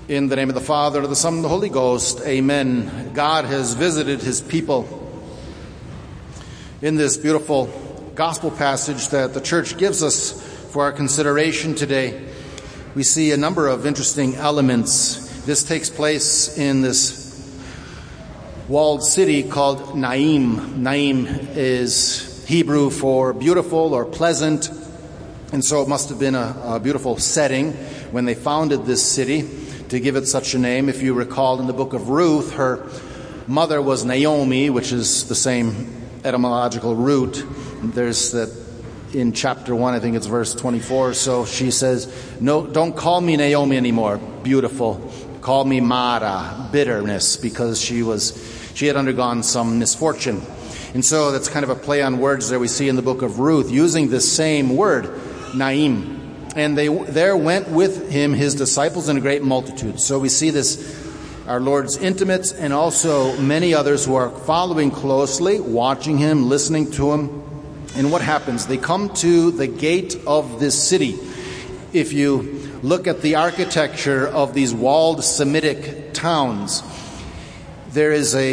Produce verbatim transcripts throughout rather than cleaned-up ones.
In the name of the Father, of the Son, and the Holy Ghost, amen. God has visited his people in this beautiful gospel passage that the church gives us for our consideration today. We see a number of interesting elements. This takes place in this walled city called Naim. Naim is Hebrew for beautiful or pleasant, and so it must have been a, a beautiful setting when they founded this city to give it such a name. If you recall in the book of Ruth, her mother was Naomi, which is the same etymological root. There's that in chapter one, I think it's verse twenty-four. So she says, "No, don't call me Naomi anymore, beautiful. Call me Mara, bitterness," because she was she had undergone some misfortune. And so that's kind of a play on words there we see in the book of Ruth, using this same word, Naim. And they there went with him his disciples in a great multitude. So we see this, our Lord's intimates, and also many others who are following closely, watching him, listening to him. And what happens? They come to the gate of this city. If you look at the architecture of these walled Semitic towns, there is a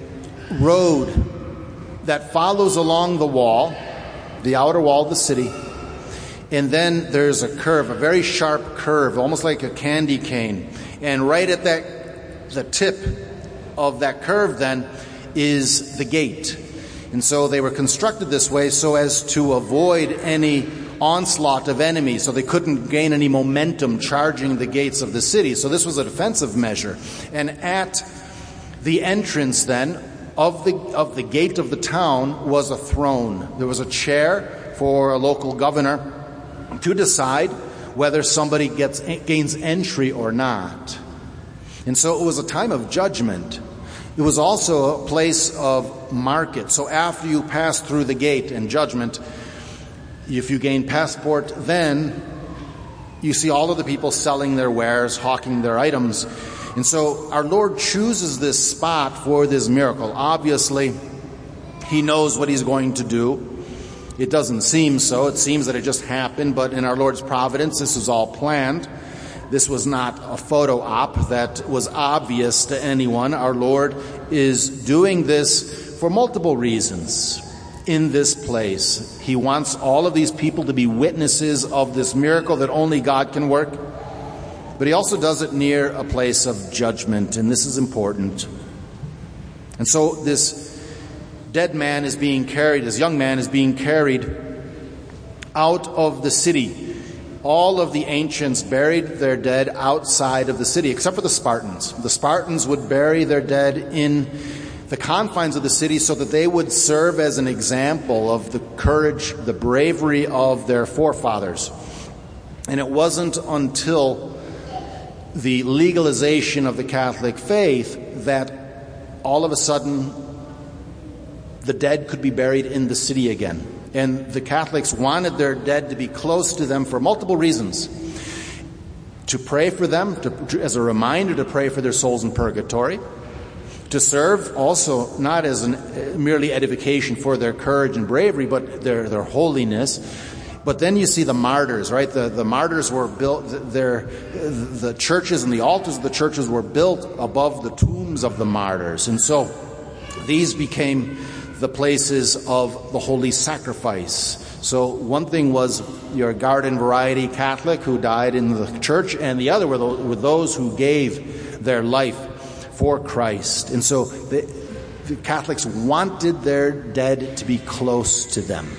road that follows along the wall, the outer wall of the city. And then there's a curve, a very sharp curve, almost like a candy cane. And right at that, the tip of that curve then is the gate. And so they were constructed this way so as to avoid any onslaught of enemies, so they couldn't gain any momentum charging the gates of the city. So this was a defensive measure. And at the entrance then of the of the gate of the town was a throne. There was a chair for a local governor to decide whether somebody gets gains entry or not. And so it was a time of judgment. It was also a place of market. So after you pass through the gate and judgment, if you gain passport, then you see all of the people selling their wares, hawking their items. And so our Lord chooses this spot for this miracle. Obviously, he knows what he's going to do. It doesn't seem so. It seems that it just happened, but in our Lord's providence, this was all planned. This was not a photo op that was obvious to anyone. Our Lord is doing this for multiple reasons in this place. He wants all of these people to be witnesses of this miracle that only God can work. But he also does it near a place of judgment, and this is important. And so this dead man is being carried, this young man is being carried out of the city. All of the ancients buried their dead outside of the city, except for the Spartans. The Spartans would bury their dead in the confines of the city so that they would serve as an example of the courage, the bravery of their forefathers. And it wasn't until the legalization of the Catholic faith that all of a sudden the dead could be buried in the city again. And the Catholics wanted their dead to be close to them for multiple reasons. To pray for them, to, as a reminder to pray for their souls in purgatory. To serve also not as an, merely edification for their courage and bravery, but their, their holiness. But then you see the martyrs, right? The, the martyrs were built, their, the churches and the altars of the churches were built above the tombs of the martyrs. And so these became the places of the holy sacrifice. So one thing was your garden variety Catholic who died in the church, and the other were those, were those who gave their life for Christ. And so the, the Catholics wanted their dead to be close to them.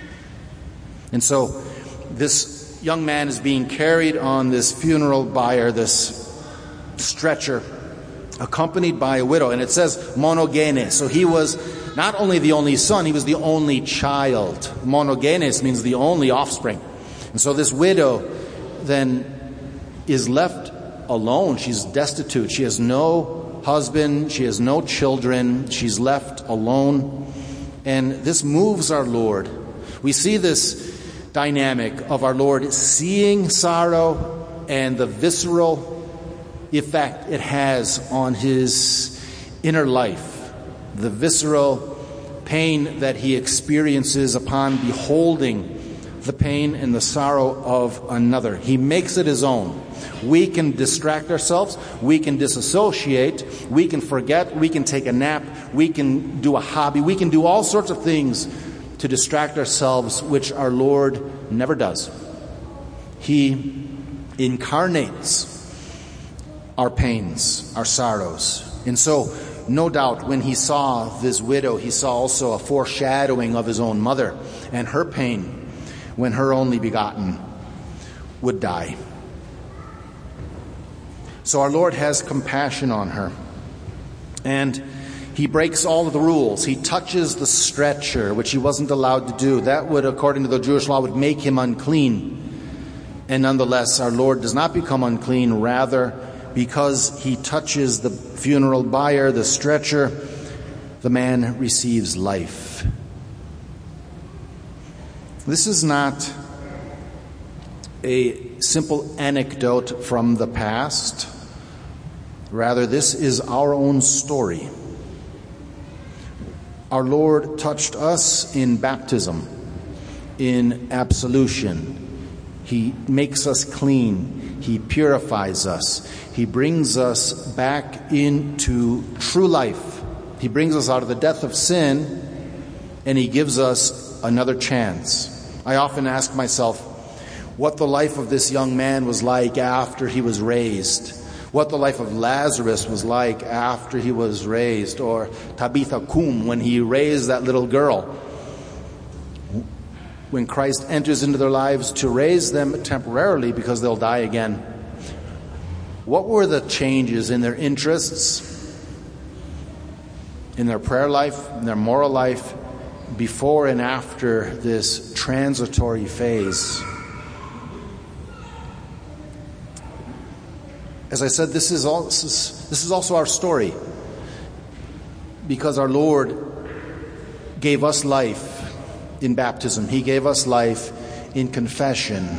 And so this young man is being carried on this funeral bier, this stretcher, accompanied by a widow. And it says monogenes. So he was not only the only son, he was the only child. Monogenes means the only offspring. And so this widow then is left alone. She's destitute. She has no husband. She has no children. She's left alone. And this moves our Lord. We see this dynamic of our Lord seeing sorrow and the visceral effect it has on his inner life. The visceral pain that he experiences upon beholding the pain and the sorrow of another. He makes it his own. We can distract ourselves. We can disassociate. We can forget. We can take a nap. We can do a hobby. We can do all sorts of things to distract ourselves, which our Lord never does. He incarnates our pains, our sorrows. And so, no doubt, when he saw this widow, he saw also a foreshadowing of his own mother and her pain when her only begotten would die. So our Lord has compassion on her. And he breaks all of the rules. He touches the stretcher, which he wasn't allowed to do. That would, according to the Jewish law, would make him unclean. And nonetheless, our Lord does not become unclean. Rather, because he touches the funeral bier, the stretcher, the man receives life. This is not a simple anecdote from the past. Rather, this is our own story. Our Lord touched us in baptism, in absolution. He makes us clean. He purifies us. He brings us back into true life. He brings us out of the death of sin, and he gives us another chance. I often ask myself what the life of this young man was like after he was raised. What the life of Lazarus was like after he was raised, or Tabitha Kum when he raised that little girl. When Christ enters into their lives to raise them temporarily because they'll die again. What were the changes in their interests, in their prayer life, in their moral life, before and after this transitory phase? As I said, this is, all, this is this is also our story, because our Lord gave us life in baptism. He gave us life in confession.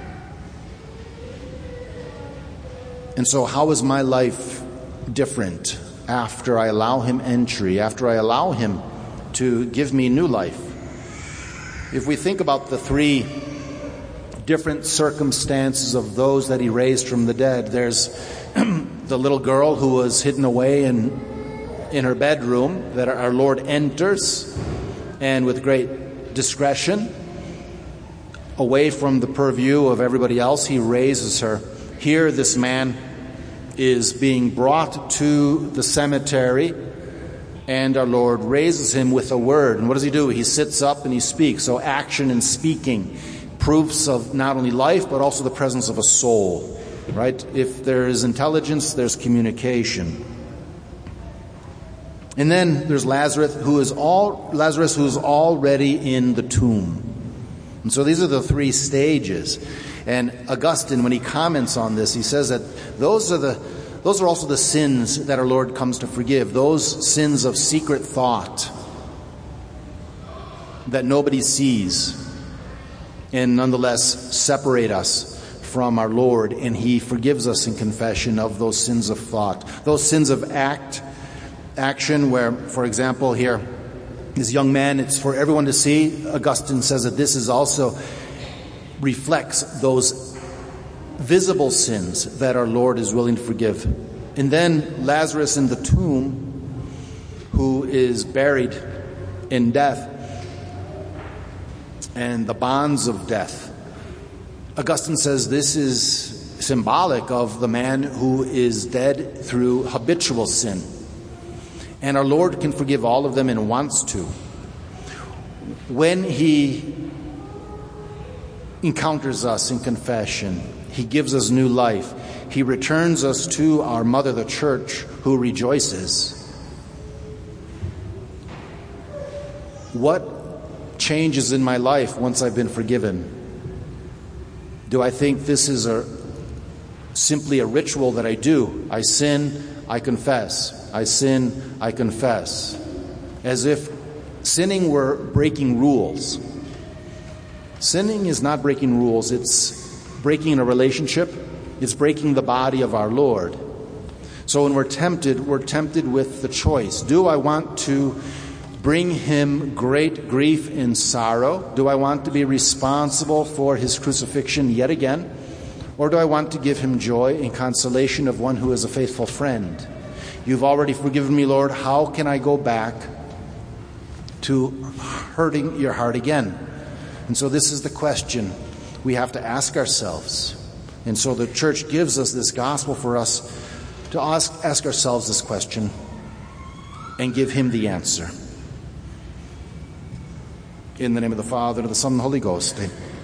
And so how is my life different after I allow him entry, after I allow him to give me new life? If we think about the three different circumstances of those that he raised from the dead. There's the little girl who was hidden away in, in her bedroom that our Lord enters, and with great discretion, away from the purview of everybody else, he raises her. Here this man is being brought to the cemetery, and our Lord raises him with a word. And what does he do? He sits up and he speaks. So action and speaking, proofs of not only life, but also the presence of a soul, right? If there is intelligence, there's communication. And then there's Lazarus, who is all Lazarus, who is already in the tomb. And so these are the three stages. And Augustine, when he comments on this, he says that those are the those are also the sins that our Lord comes to forgive. Those sins of secret thought that nobody sees, and nonetheless separate us from our Lord, and he forgives us in confession of those sins of thought. Those sins of act, action, where, for example, here, this young man, it's for everyone to see. Augustine says that this is also reflects those visible sins that our Lord is willing to forgive. And then Lazarus in the tomb, who is buried in death, and the bonds of death. Augustine says this is symbolic of the man who is dead through habitual sin. And our Lord can forgive all of them and wants to. When he encounters us in confession, he gives us new life. He returns us to our mother, the church, who rejoices. What changes in my life once I've been forgiven? Do I think this is a simply a ritual that I do? I sin, I confess. I sin, I confess. As if sinning were breaking rules. Sinning is not breaking rules. It's breaking a relationship. It's breaking the body of our Lord. So when we're tempted, we're tempted with the choice. Do I want to bring him great grief and sorrow? Do I want to be responsible for his crucifixion yet again? Or do I want to give him joy and consolation of one who is a faithful friend? You've already forgiven me, Lord. How can I go back to hurting your heart again? And so this is the question we have to ask ourselves. And so the church gives us this gospel for us to ask, ask ourselves this question and give him the answer. In the name of the Father, and of the Son, and the Holy Ghost. Amen.